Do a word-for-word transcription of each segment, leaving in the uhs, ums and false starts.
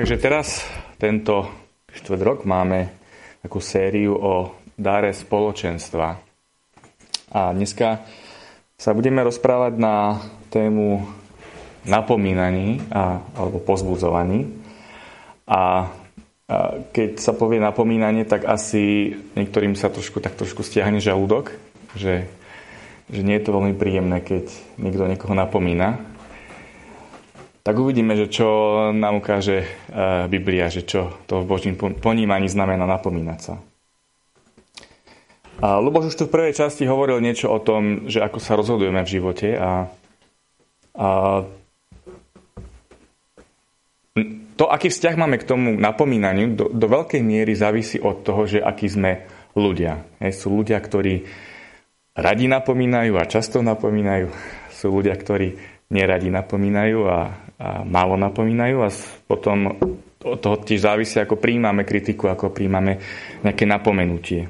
Takže teraz, tento štvrť rok, máme takú sériu o dáre spoločenstva. A dneska sa budeme rozprávať na tému napomínaní a, alebo pozbudzovaní. A, a keď sa povie napomínanie, tak asi niektorým sa trošku, tak trošku stiahne žalúdok, že, že nie je to veľmi príjemné, keď niekto niekoho napomína. Tak uvidíme, že čo nám ukáže Biblia, že čo to v Božím ponímaní znamená napomínať sa. A Ľuboš už tu v prvej časti hovoril niečo o tom, že ako sa rozhodujeme v živote a, a to, aký vzťah máme k tomu napomínaniu, do, do veľkej miery závisí od toho, že akí sme ľudia. Hej, sú ľudia, ktorí radi napomínajú a často napomínajú. Sú ľudia, ktorí neradi napomínajú a, a málo napomínajú a potom od toho tiež závisí, ako prijímame kritiku, ako prijímame nejaké napomenutie.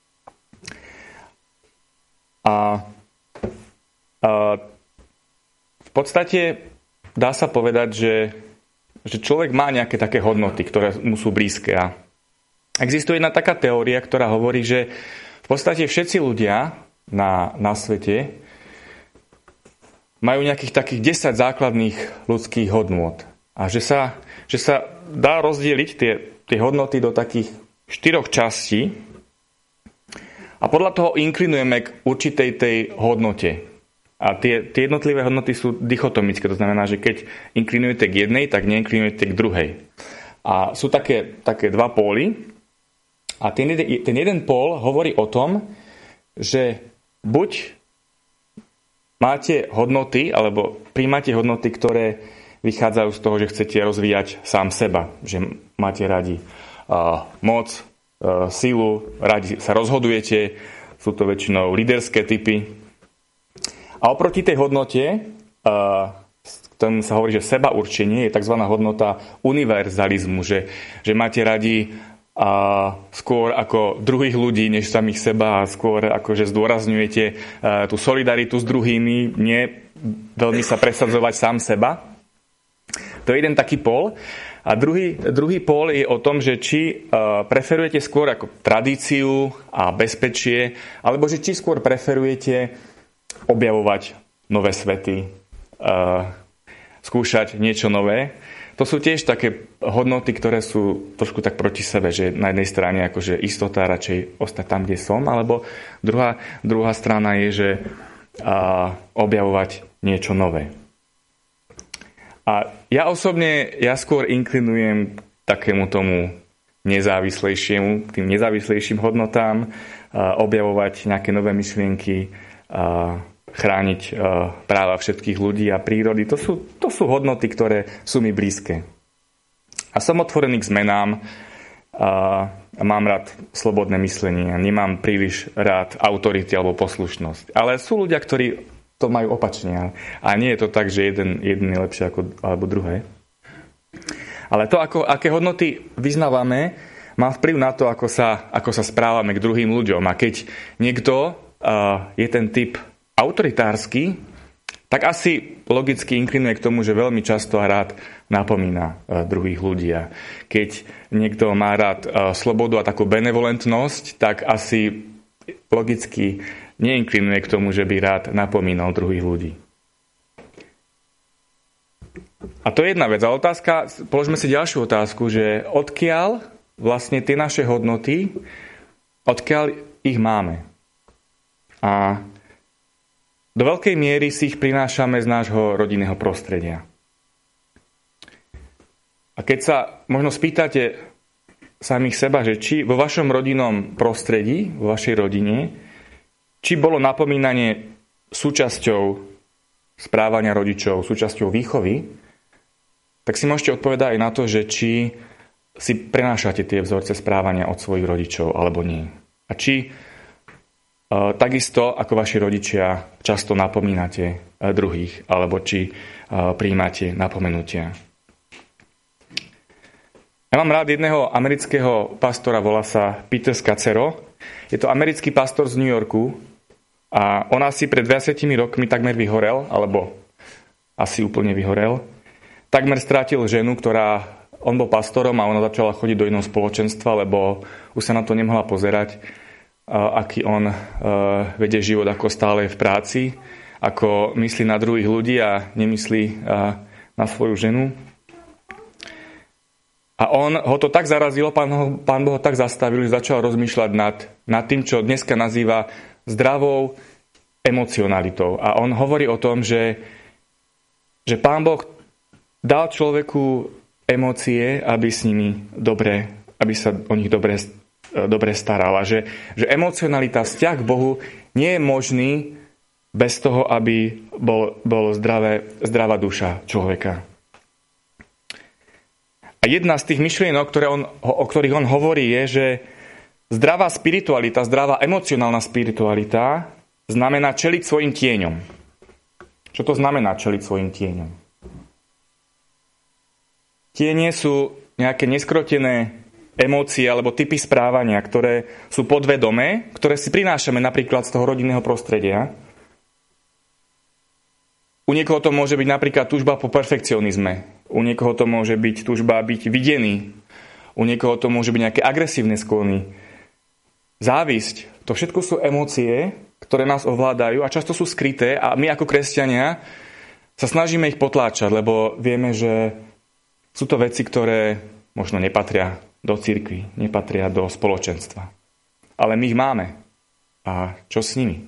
A, a v podstate dá sa povedať, že, že človek má nejaké také hodnoty, ktoré mu sú blízke. A existuje jedna taká teória, ktorá hovorí, že v podstate všetci ľudia na, na svete majú nejakých takých desať základných ľudských hodnôt. A že sa, že sa dá rozdeliť tie, tie hodnoty do takých štyroch častí a podľa toho inklinujeme k určitej tej hodnote. A tie, tie jednotlivé hodnoty sú dichotomické, to znamená, že keď inklinujete k jednej, tak neinklinujete k druhej. A sú také, také dva póly a ten, ten jeden pól hovorí o tom, že buď máte hodnoty, alebo príjmate hodnoty, ktoré vychádzajú z toho, že chcete rozvíjať sám seba. Že máte radi uh, moc, uh, silu, radi sa rozhodujete, sú to väčšinou líderské typy. A oproti tej hodnote, uh, ktorým sa hovorí, že seba určenie, je tzv. Hodnota univerzalizmu, že, že máte radi a skôr ako druhých ľudí, než samých seba a skôr ako, že zdôrazňujete tú solidaritu s druhými, nie veľmi sa presadzovať sám seba. To je jeden taký pól. A druhý, druhý pól je o tom, že či preferujete skôr ako tradíciu a bezpečie, alebo že či skôr preferujete objavovať nové svety, skúšať niečo nové. To sú tiež také hodnoty, ktoré sú trošku tak proti sebe, že na jednej strane akože istota, radšej ostať tam, kde som, alebo druhá, druhá strana je, že a, objavovať niečo nové. A ja osobne, ja skôr inklinujem k takému tomu nezávislejšiemu, tým nezávislejším hodnotám, a, objavovať nejaké nové myšlienky, a, chrániť uh, práva všetkých ľudí a prírody. To sú, to sú hodnoty, ktoré sú mi blízke. A som otvorený k zmenám uh, a mám rád slobodné myslenie a nemám príliš rád autority alebo poslušnosť. Ale sú ľudia, ktorí to majú opačne. A nie je to tak, že jeden, jeden je lepšie ako, alebo druhé. Ale to, ako, aké hodnoty vyznávame, má vplyv na to, ako sa, ako sa správame k druhým ľuďom. A keď niekto uh, je ten typ autoritársky, tak asi logicky inklinuje k tomu, že veľmi často a rád napomína druhých ľudí. A keď niekto má rád slobodu a takú benevolentnosť, tak asi logicky neinklinuje k tomu, že by rád napomínal druhých ľudí. A to je jedna vec. A otázka, položme si ďalšiu otázku, že odkiaľ vlastne tie naše hodnoty, odkiaľ ich máme. A do veľkej miery si ich prinášame z nášho rodinného prostredia. A keď sa možno spýtate samých seba, že či vo vašom rodinnom prostredí, vo vašej rodine, či bolo napomínanie súčasťou správania rodičov, súčasťou výchovy, tak si môžete odpovedať aj na to, že či si prenášate tie vzorce správania od svojich rodičov alebo nie. A či takisto ako vaši rodičia často napomínate druhých, alebo či prijímate napomenutia. Ja mám rád jedného amerického pastora, volá sa Peter Scazzero. Je to americký pastor z New Yorku a on asi pred dvadsiatimi rokmi takmer vyhorel, alebo asi úplne vyhorel. Takmer strátil ženu, ktorá on bol pastorom a ona začala chodiť do iného spoločenstva, lebo už sa na to nemohla pozerať, aký on vedie život, ako stále je v práci, ako myslí na druhých ľudí a nemyslí na svoju ženu. A on ho to tak zarazilo, pán, ho, pán Boh ho tak zastavil, že začal rozmýšľať nad, nad tým, čo dneska nazýva zdravou emocionalitou. A on hovorí o tom, že, že pán Boh dal človeku emócie, aby s nimi dobre, aby sa o nich dobre, dobre staral. A že, že emocionalita, vzťah k Bohu nie je možný bez toho, aby bol, bol zdravé, zdravá duša človeka. A jedna z tých myšlienok, ktoré on, o ktorých on hovorí, je, že zdravá spiritualita, zdravá emocionálna spiritualita znamená čeliť svojim tieňom. Čo to znamená čeliť svojim tieňom? Tiene sú nejaké neskrotené emócie alebo typy správania, ktoré sú podvedomé, ktoré si prinášame napríklad z toho rodinného prostredia. U niekoho to môže byť napríklad túžba po perfekcionizme. U niekoho to môže byť túžba byť videný. U niekoho to môže byť nejaké agresívne sklony. Závisť. To všetko sú emócie, ktoré nás ovládajú a často sú skryté a my ako kresťania sa snažíme ich potláčať, lebo vieme, že sú to veci, ktoré možno nepatria do cirkvi, nepatria do spoločenstva. Ale my ich máme. A čo s nimi?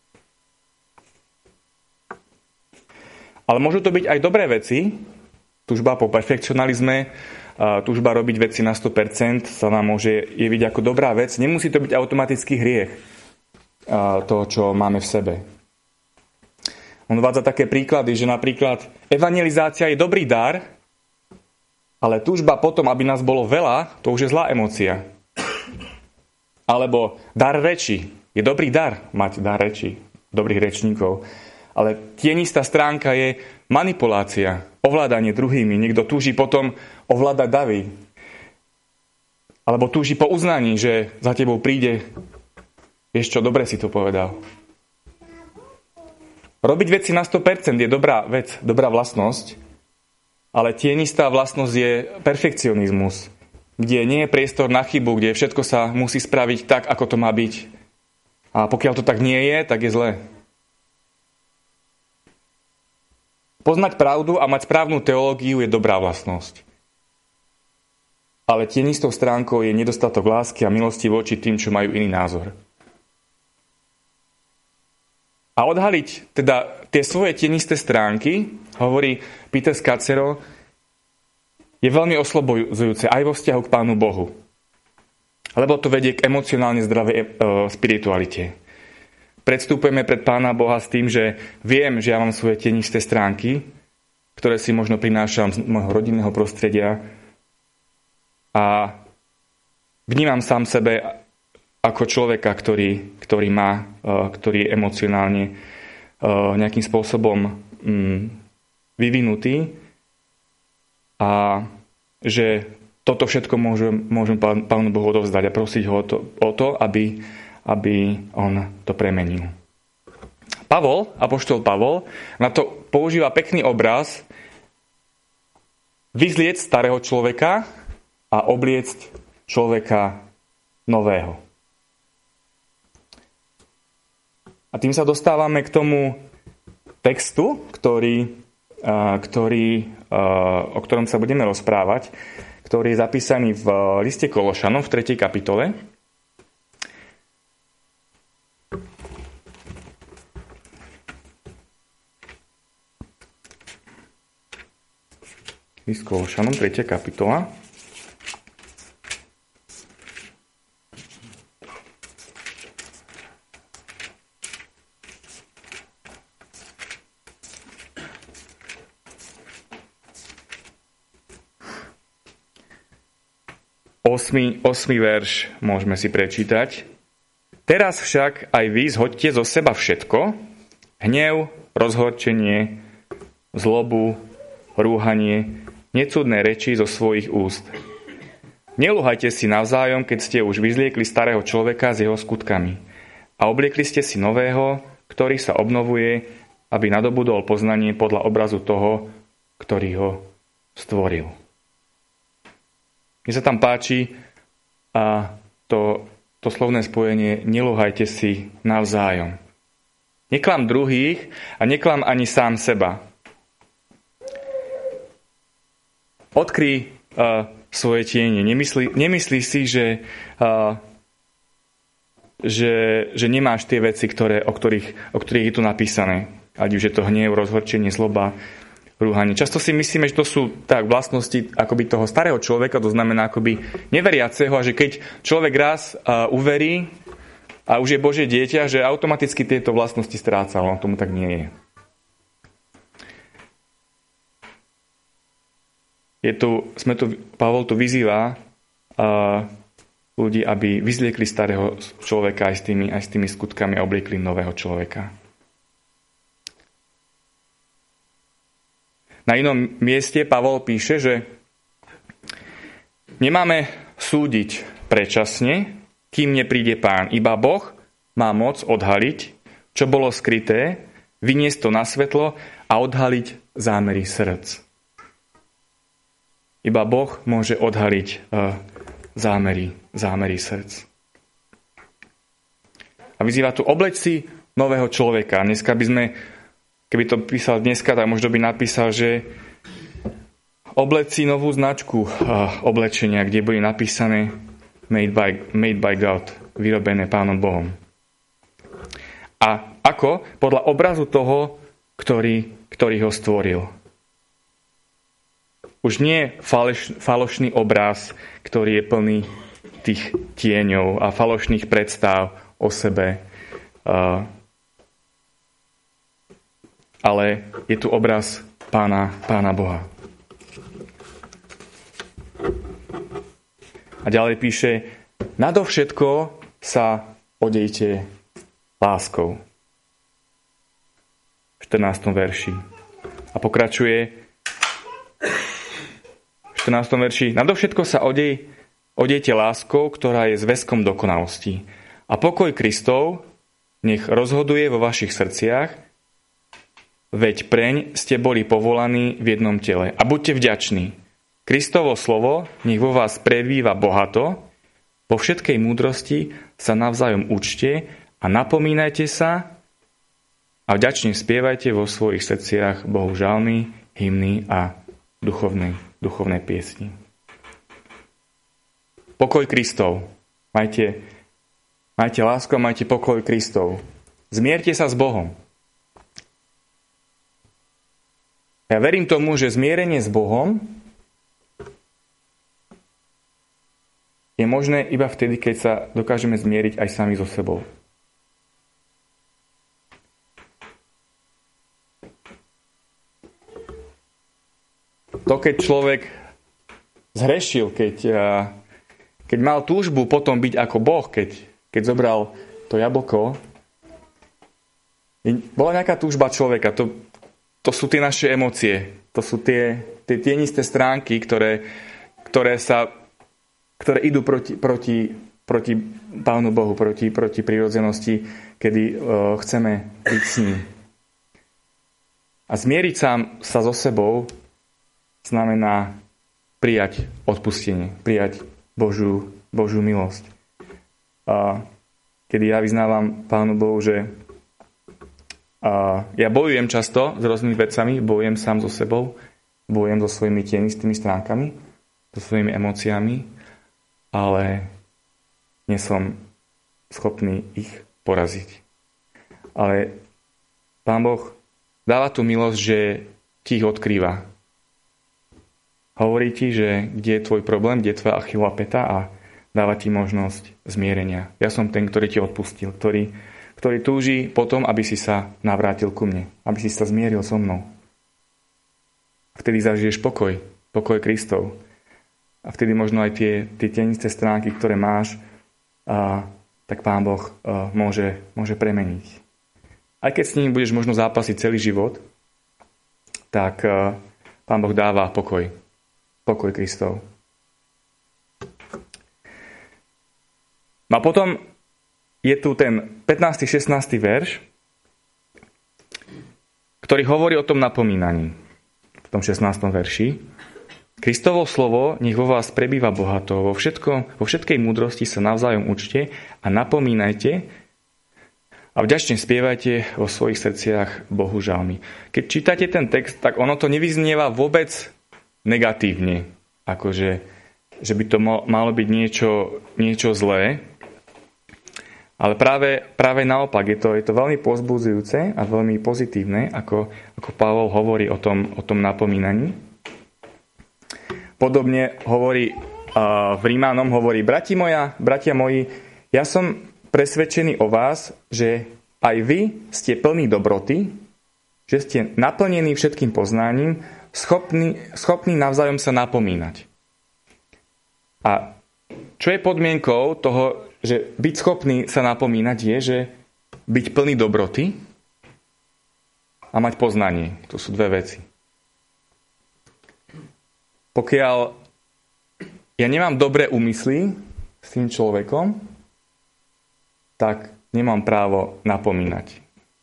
Ale môžu to byť aj dobré veci. Túžba po perfekcionalizme, túžba robiť veci na sto percent sa nám môže jeviť ako dobrá vec. Nemusí to byť automatický hriech, to, čo máme v sebe. On uvádza také príklady, že napríklad evangelizácia je dobrý dar, ale túžba potom, aby nás bolo veľa, to už je zlá emócia. Alebo dar reči. Je dobrý dar mať dar reči, dobrých rečníkov. Ale tienistá stránka je manipulácia, ovládanie druhými. Niekto túži potom ovládať davy. Alebo túži po uznaní, že za tebou príde, vieš čo, dobre si to povedal. Robiť veci na sto percent je dobrá vec, dobrá vlastnosť, ale tienistá vlastnosť je perfekcionizmus, kde nie je priestor na chybu, kde všetko sa musí spraviť tak, ako to má byť. A pokiaľ to tak nie je, tak je zlé. Poznať pravdu a mať správnu teológiu je dobrá vlastnosť. Ale tienistou stránkou je nedostatok lásky a milosti voči tým, čo majú iný názor. A odhaliť teda tie svoje tienisté stránky, hovorí Peter Scazzero, je veľmi oslobojujúce aj vo vzťahu k Pánu Bohu. Lebo to vedie k emocionálne zdravej e, spiritualite. Predstupujeme pred Pána Boha s tým, že viem, že ja mám svoje tienisté stránky, ktoré si možno prinášam z môjho rodinného prostredia a vnímam sám sebe ako človeka, ktorý, ktorý má, ktorý je emocionálne nejakým spôsobom vyvinutý a že toto všetko môžem, môžem Pánu Bohu odovzdať a prosiť ho o to, o to aby aby on to premenil. Pavol, apoštol Pavol, na to používa pekný obraz vyzliecť starého človeka a obliecť človeka nového. A tým sa dostávame k tomu textu, ktorý, ktorý, o ktorom sa budeme rozprávať, ktorý je zapísaný v liste Kološanom v tretej kapitole. List Kološanom, tretia kapitola. Osmý, osmý verš môžeme si prečítať. Teraz však aj vy zhoďte zo seba všetko, hnev, rozhorčenie, zlobu, rúhanie, necudné reči zo svojich úst. Nelúhajte si navzájom, keď ste už vyzliekli starého človeka s jeho skutkami a obliekli ste si nového, ktorý sa obnovuje, aby nadobudol poznanie podľa obrazu toho, ktorý ho stvoril. Mne sa tam páči a to, to slovné spojenie nelúhajte si navzájom. Neklam druhých a neklam ani sám seba. Odkryj uh, svoje tiene. Nemyslí, nemyslí si, že, uh, že, že nemáš tie veci, ktoré, o, ktorých, o ktorých je tu napísané. Ať už je to hnev, rozhorčenie, zloba, rúhanie. Často si myslíme, že to sú tak vlastnosti akoby toho starého človeka, to znamená akoby neveriaceho, a že keď človek raz uh, uverí a už je Božie dieťa, že automaticky tieto vlastnosti stráca, ale tomu tak nie je. Je tu, sme tu, Pavol tu vyzýva uh, ľudí, aby vyzliekli starého človeka aj s tými, aj s tými skutkami a obliekli nového človeka. Na inom mieste Pavol píše, že nemáme súdiť predčasne, kým nepríde Pán. Iba Boh má moc odhaliť, čo bolo skryté, vyniesť to na svetlo a odhaliť zámery srdc. Iba Boh môže odhaliť uh, zámery, zámery srdc. A vyzýva tu, obleč si nového človeka. Dneska by sme, keby to písal dneska, tak možno by napísal, že obleč si novú značku uh, oblečenia, kde bude napísané made by, made by God, vyrobené Pánom Bohom. A ako? Podľa obrazu toho, ktorý, ktorý ho stvoril. Už nie faleš, falošný obraz, ktorý je plný tých tieňov a falošných predstav o sebe. Uh, ale je tu obraz Pána, Pána Boha. A ďalej píše, nadovšetko sa odejte láskou. V štrnástom verši. A pokračuje v štrnástom verši. Nadovšetko sa odej, odejte láskou, ktorá je zväzkom dokonalosti. A pokoj Kristov nech rozhoduje vo vašich srdciach, veď preň ste boli povolaní v jednom tele. A buďte vďační. Kristovo slovo nech vo vás prebýva bohato, vo všetkej múdrosti sa navzájom učte a napomínajte sa a vďačne spievajte vo svojich srdciach Bohu žalmy, hymny a duchovnej, duchovnej piesni. Pokoj Kristov. Majte, majte lásku a majte pokoj Kristov. Zmierte sa s Bohom. Ja verím tomu, že zmierenie s Bohom je možné iba vtedy, keď sa dokážeme zmieriť aj sami so sebou. To, keď človek zhrešil, keď, keď mal túžbu potom byť ako Boh, keď, keď zobral to jablko, bola nejaká túžba človeka. To, to sú tie naše emócie. To sú tie, tie tienisté stránky, ktoré, ktoré sa ktoré idú proti, proti, proti Pánu Bohu, proti, proti prírodzenosti, kedy uh, chceme byť s ním. A zmieriť sa, sa so sebou znamená prijať odpustenie, prijať Božiu, Božiu milosť. Uh, kedy ja vyznávam Pánu Bohu, že uh, ja bojujem často s rôznymi vecami, bojujem sám so sebou, bojujem so svojimi tienistými stránkami, so svojimi emóciami, ale nie som schopný ich poraziť. Ale Pán Boh dáva tú milosť, že ti ich odkrýva. Hovorí ti, že kde je tvoj problém, kde je tvoja Achillova päta a dáva ti možnosť zmierenia. Ja som ten, ktorý ti odpustil, ktorý, ktorý túži potom, aby si sa navrátil ku mne, aby si sa zmieril so mnou. A vtedy zažiješ pokoj, pokoj Kristov. A vtedy možno aj tie, tie tienisté stránky, ktoré máš, a, tak Pán Boh a, môže, môže premeniť. Aj keď s ním budeš možno zápasiť celý život, tak a, Pán Boh dáva pokoj. Pokoj Kristov. A potom je tu ten pätnásty šestnásty verš, ktorý hovorí o tom napomínaní. V tom šestnástom verši. Kristovo slovo nech vo vás prebýva bohato, vo, všetko, vo všetkej múdrosti sa navzájom učte a napomínajte a vďačne spievajte vo svojich srdciach Bohu žalmy. Keď čítate ten text, tak ono to nevyznieva vôbec negatívne, akože že by to malo byť niečo, niečo zlé, ale práve, práve naopak, je to, je to veľmi povzbudzujúce a veľmi pozitívne, ako, ako Pavol hovorí o tom, o tom napomínaní. Podobne hovorí uh, v Rímanom, hovorí, brati moja, bratia moji, ja som presvedčený o vás, že aj vy ste plní dobroty, že ste naplnení všetkým poznaním, schopní, schopní navzájom sa napomínať. A čo je podmienkou toho, že byť schopný sa napomínať, je, že byť plný dobroty a mať poznanie. To sú dve veci. Pokiaľ ja nemám dobré úmysly s tým človekom, tak nemám právo napomínať.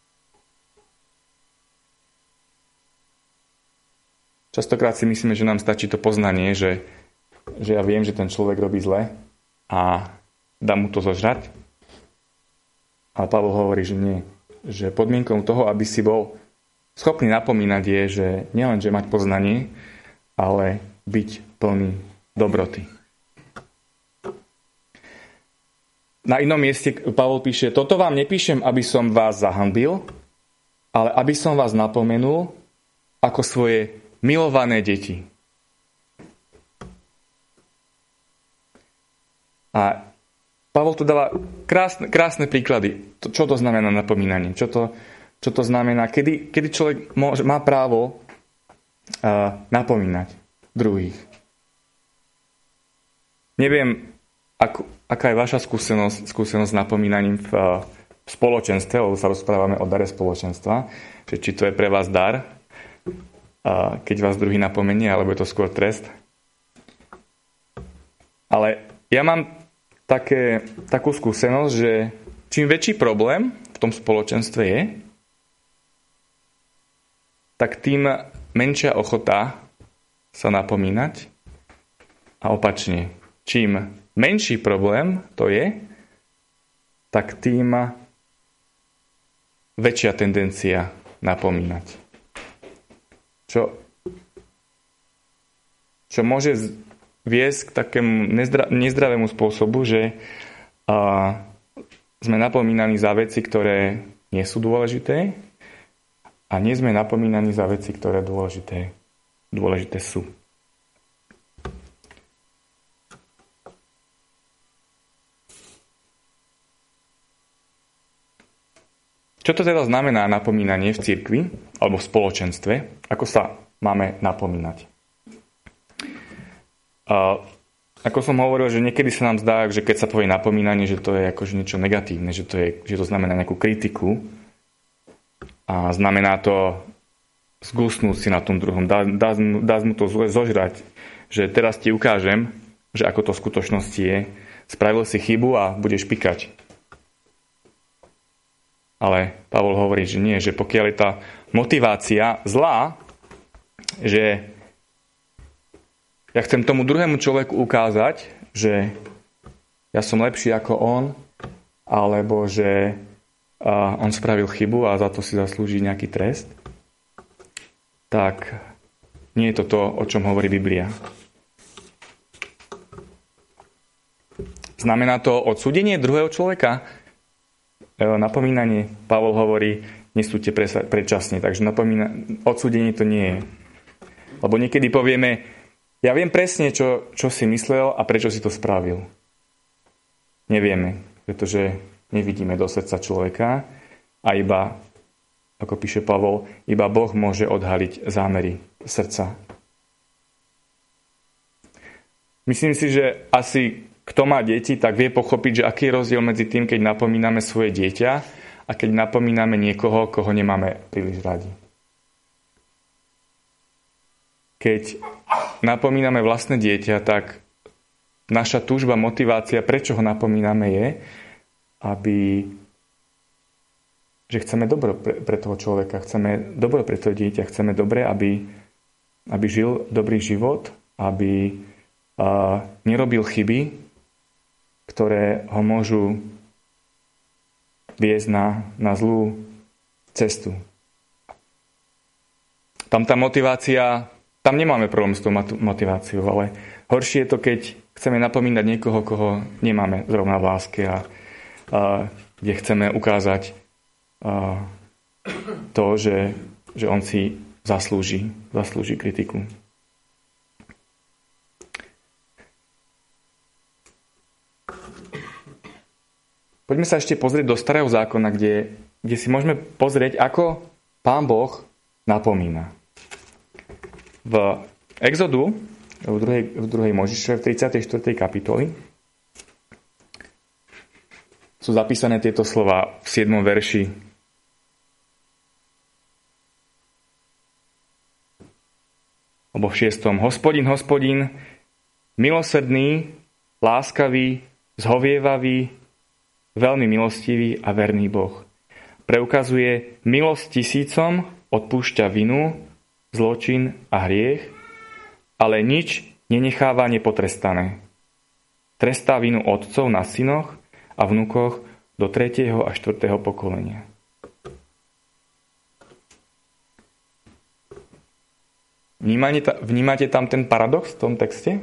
Častokrát si myslíme, že nám stačí to poznanie, že, že ja viem, že ten človek robí zle a dám mu to zožrať. Ale Pavol hovorí, že nie. Že podmienkou toho, aby si bol schopný napomínať, je, že nielen, že mať poznanie, ale byť plný dobroty. Na inom mieste Pavol píše, toto vám nepíšem, aby som vás zahanbil, ale aby som vás napomenul ako svoje milované deti. A Pavol tu dáva krásne, krásne príklady. Čo to znamená napomínanie? Čo to, čo to znamená? Kedy, kedy človek môže, má právo uh, napomínať druhých? Neviem, ako, aká je vaša skúsenosť, skúsenosť s napomínaním v, uh, v spoločenstve, lebo sa rozprávame o dare spoločenstva, že či to je pre vás dar, uh, keď vás druhý napomenie, alebo je to skôr trest. Ale ja mám Také, takú skúsenosť, že čím väčší problém v tom spoločenstve je, tak tým menšia ochota sa napomínať a opačne. Čím menší problém to je, tak tým väčšia tendencia napomínať. Čo, čo môže viesť k takému nezdra- nezdravému spôsobu, že a, sme napomínaní za veci, ktoré nie sú dôležité a nie sme napomínaní za veci, ktoré dôležité, dôležité sú. Čo to teda znamená napomínanie v cirkvi alebo v spoločenstve? Ako sa máme napomínať? A ako som hovoril, že niekedy sa nám zdá, že keď sa povie napomínanie, že to je akože niečo negatívne, že to, je, že to znamená nejakú kritiku a znamená to zgusnúť si na tom druhom, dá, dá, dá mu to zle zožrať, že teraz ti ukážem, že ako to v skutočnosti je, spravil si chybu a budeš pikať. Ale Pavol hovorí, že nie, že pokiaľ je tá motivácia zlá, že ja chcem tomu druhému človeku ukázať, že ja som lepší ako on, alebo že uh, on spravil chybu a za to si zaslúži nejaký trest, tak nie je to to, o čom hovorí Biblia. Znamená to odsúdenie druhého človeka? Napomínanie, Pavol hovorí, nesúďte predčasne, takže napomína, odsúdenie to nie je. Lebo niekedy povieme, ja viem presne, čo, čo si myslel a prečo si to spravil. Nevieme, pretože nevidíme do srdca človeka a iba, ako píše Pavol, iba Boh môže odhaliť zámery srdca. Myslím si, že asi kto má deti, tak vie pochopiť, že aký je rozdiel medzi tým, keď napomíname svoje dieťa a keď napomíname niekoho, koho nemáme príliš radi. Keď napomíname vlastné dieťa, tak naša túžba, motivácia, prečo ho napomíname je, aby, že chceme dobro pre, pre toho človeka, chceme dobro pre to dieťa, chceme dobre, aby, aby žil dobrý život aby uh, nerobil chyby, ktoré ho môžu viesť na, na zlú cestu. Tam tá motivácia, tam nemáme problém s tou motiváciou, ale horšie je to, keď chceme napomínať niekoho, koho nemáme zrovna v láske a, a kde chceme ukázať a, to, že, že on si zaslúži, zaslúži kritiku. Poďme sa ešte pozrieť do Starého zákona, kde, kde si môžeme pozrieť, ako Pán Boh napomína. V Exodu, v druhej, v druhej Možišovej, v tridsiatej štvrtej kapitoli, sú zapísané tieto slova v siedmom verši. Alebo v šiestom. Hospodin, Hospodin, milosrdný, láskavý, zhovievavý, veľmi milostivý a verný Boh. Preukazuje milosť tisícom, odpúšťa vinu, zločin a hriech, ale nič nenecháva nepotrestané. Trestá vinu otcov na synoch a vnukoch do tretieho a štvrtého pokolenia. Vnímate, vnímate tam ten paradox v tom texte?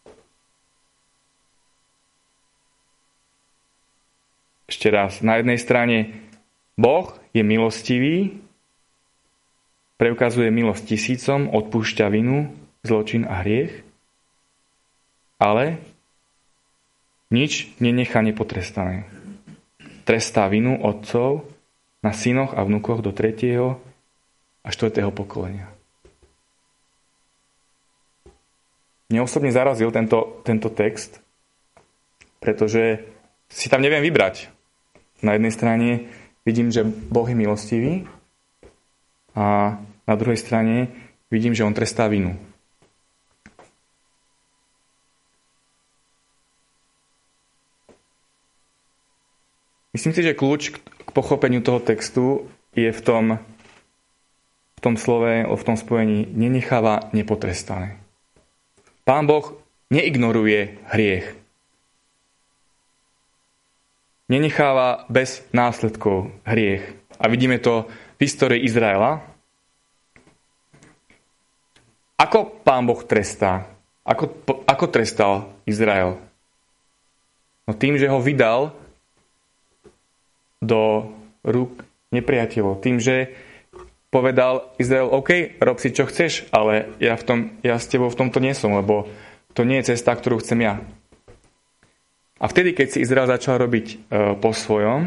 Ešte raz. Na jednej strane Boh je milostivý, preukazuje milosť tisícom, odpúšťa vinu, zločin a hriech, ale nič nenechá nepotrestané. Trestá vinu otcov na synoch a vnukoch do tretieho a štvrtého pokolenia. Mne osobne zarazil tento, tento text, pretože si tam neviem vybrať. Na jednej strane vidím, že Boh je milostivý a na druhej strane vidím, že on trestá vinu. Myslím si, že kľúč k pochopeniu toho textu je v tom, v tom slove, v tom spojení nenecháva nepotrestané. Pán Boh neignoruje hriech. Nenecháva bez následkov hriech. A vidíme to v histórii Izraela. Ako Pán Boh trestá? Ako, ako trestal Izrael? No tým, že ho vydal do rúk nepriateľov. Tým, že povedal Izrael, OK, rob si čo chceš, ale ja, v tom, ja s tebou v tomto nie som, lebo to nie je cesta, ktorú chcem ja. A vtedy, keď si Izrael začal robiť e, po svojom,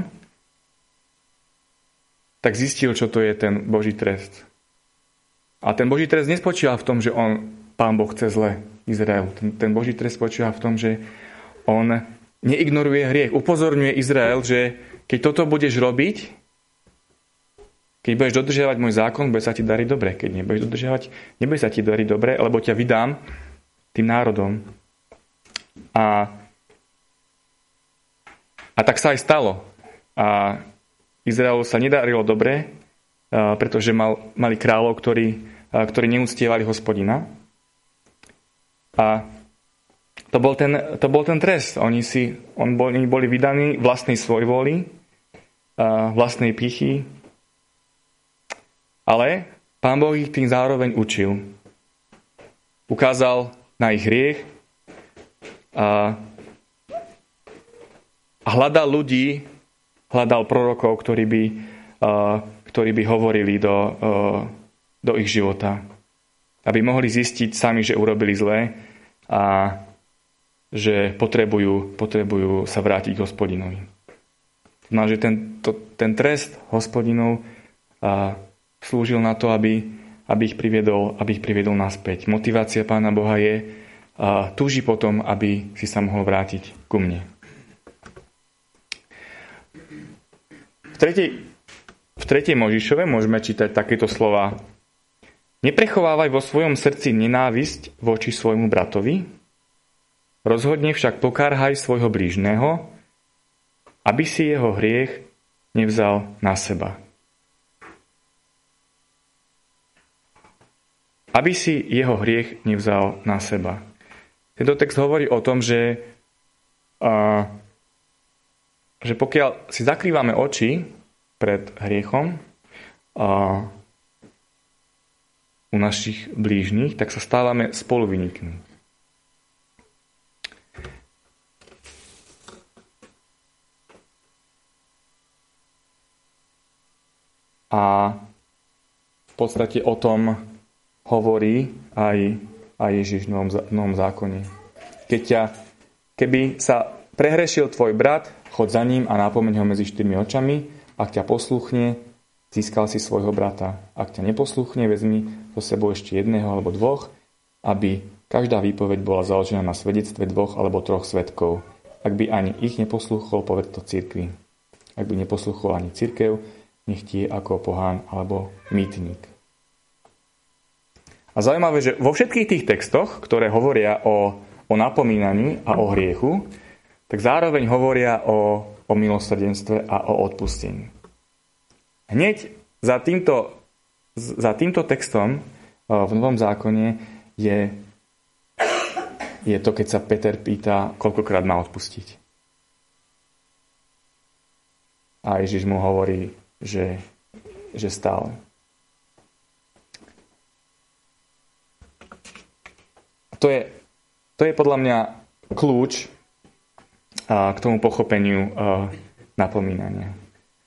tak zistil, čo to je ten Boží trest. A ten Boží trest nespočíval v tom, že on, Pán Boh chce zle Izraelu. Ten, ten Boží trest spočíval v tom, že on neignoruje hriech. Upozorňuje Izrael, že keď toto budeš robiť, keď budeš dodržiavať môj zákon, bude sa ti dariť dobre. Keď nebudeš dodržiavať, nebude sa ti dariť dobre, lebo ťa vydám tým národom. A, a tak sa aj stalo. A Izraelu sa nedarilo dobre, pretože mal, mali kráľov, ktorí, ktorí neúctievali Hospodina. A to bol ten, to bol ten trest. Oni, si, on bol, oni boli vydaní vlastnej svojvôli, vlastnej pýchy. Ale Pán Boh ich tým zároveň učil. Ukázal na ich hriech a hľadal ľudí, hľadal prorokov, ktorí by, ktorí by hovorili do, do ich života. Aby mohli zistiť sami, že urobili zlé a že potrebujú, potrebujú sa vrátiť k Hospodinovi. No, že ten, to, ten trest Hospodinov a, slúžil na to, aby, aby, ich priviedol, aby ich priviedol naspäť. Motivácia Pána Boha je a, túži potom, aby si sa mohol vrátiť ku mne. V tretej, v tretej Možišove môžeme čítať takéto slova. Neprechovávaj vo svojom srdci nenávisť voči svojmu bratovi, rozhodne však pokárhaj svojho blížneho, aby si jeho hriech nevzal na seba. aby si jeho hriech nevzal na seba. Tento text hovorí o tom, že, uh, že pokiaľ si zakrývame oči pred hriechom uh, u našich blížnych, tak sa stávame spoluviníkmi. A v podstate o tom hovorí aj, aj Ježiš v novom, novom zákone. Keď ťa, keby sa prehrešil tvoj brat, choď za ním a napomeň ho medzi štyrmi očami. Ak ťa posluchne, získal si svojho brata. Ak ťa neposluchne, vezmi so sebou ešte jedného alebo dvoch, aby každá výpoveď bola založená na svedectve dvoch alebo troch svedkov. Ak by ani ich neposlúchol, povedz to cirkvi. Ak by neposluchol ani cirkev, nech ti je ako pohán alebo mýtnik. A zaujímavé, že vo všetkých tých textoch, ktoré hovoria o, o napomínaní a o hriechu, tak zároveň hovoria o, o milosrdenstve a o odpustení. Hneď za týmto, za týmto textom v Novom zákone je, je to, keď sa Peter pýta, koľkokrát má odpustiť. A Ježiš mu hovorí, že, že stále. To je, to je podľa mňa kľúč a, k tomu pochopeniu a, napomínania.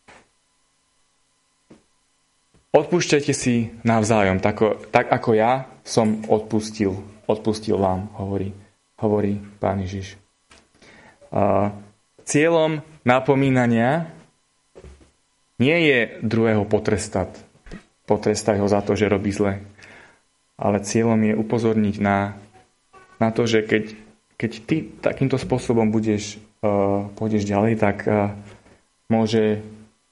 Odpúšťajte si navzájom, tak, tak ako ja som odpustil, odpustil vám, hovorí, hovorí Pán Ježiš. A, cieľom napomínania nie je druhého potrestať, potrestať ho za to, že robí zle, ale cieľom je upozorniť na na to, že keď, keď ty takýmto spôsobom budeš, uh, pôjdeš ďalej, tak uh, môže,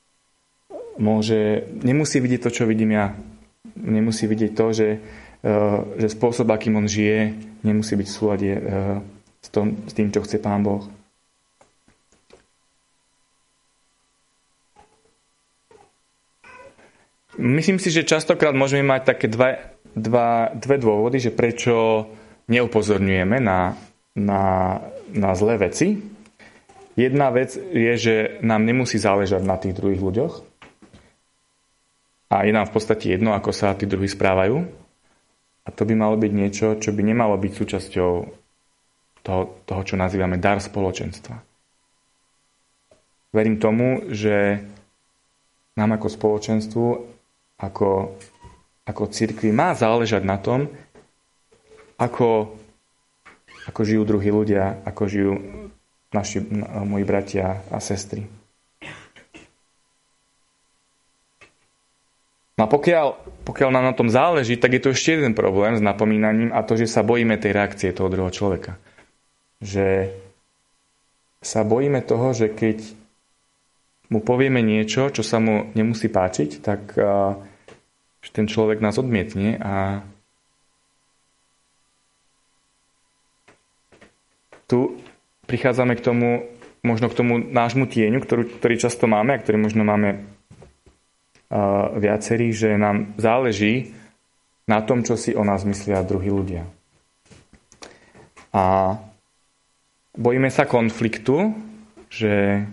môže, nemusí vidieť to, čo vidím ja. Nemusí vidieť to, že, uh, že spôsob, akým on žije, nemusí byť v súlade uh, s, tom, s tým, čo chce Pán Boh. Myslím si, že častokrát môžeme mať také dva, dva, dve dôvody, že prečo neupozorňujeme na, na, na zlé veci. Jedna vec je, že nám nemusí záležať na tých druhých ľuďoch. A je nám v podstate jedno, ako sa tí druhí správajú. A to by malo byť niečo, čo by nemalo byť súčasťou toho, toho čo nazývame dar spoločenstva. Verím tomu, že nám ako spoločenstvu, ako, ako cirkvi má záležať na tom, Ako, ako žijú druhí ľudia, ako žijú naši, moji bratia a sestry. No a pokiaľ, pokiaľ nám na tom záleží, tak je to ešte jeden problém s napomínaním a to, že sa bojíme tej reakcie toho druhého človeka. Že sa bojíme toho, že keď mu povieme niečo, čo sa mu nemusí páčiť, tak uh, že ten človek nás odmietne a tu prichádzame k tomu, možno k tomu nášmu tieňu, ktorý, ktorý často máme a ktorý možno máme uh, viacerí, že nám záleží na tom, čo si o nás myslia druhí ľudia. A bojíme sa konfliktu, že,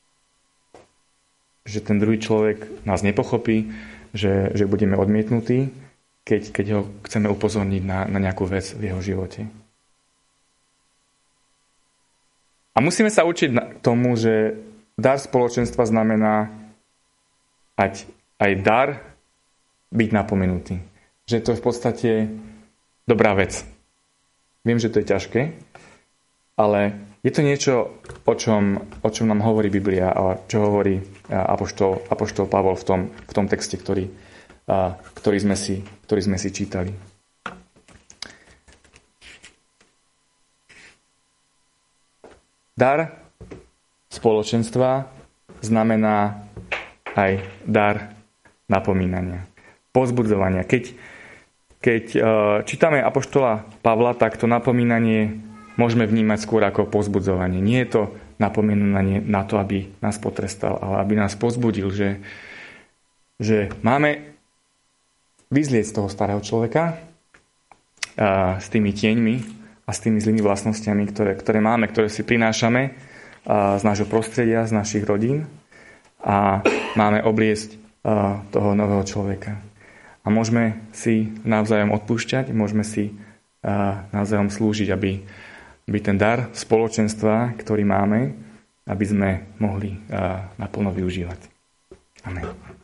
že ten druhý človek nás nepochopí, že, že budeme odmietnutí, keď, keď ho chceme upozorniť na, na nejakú vec v jeho živote. A musíme sa učiť tomu, že dar spoločenstva znamená aj, aj dar byť napomenutý. Že to je v podstate dobrá vec. Viem, že to je ťažké, ale je to niečo, o čom, o čom nám hovorí Biblia a čo hovorí apoštol, apoštol Pavol v tom, v tom texte, ktorý, ktorý, sme si, ktorý sme si čítali. Dar spoločenstva znamená aj dar napomínania, povzbudzovania. Keď, keď uh, čítame apoštola Pavla, tak to napomínanie môžeme vnímať skôr ako povzbudzovanie. Nie je to napomínanie na to, aby nás potrestal, ale aby nás povzbudil, že, že máme vyzlieť z toho starého človeka s tými tieňmi a s tými zlými vlastnosťami, ktoré, ktoré máme, ktoré si prinášame z nášho prostredia, z našich rodín a máme obliecť toho nového človeka. A môžeme si navzájom odpúšťať, môžeme si navzájom slúžiť, aby, aby ten dar spoločenstva, ktorý máme, aby sme mohli naplno využívať. Amen.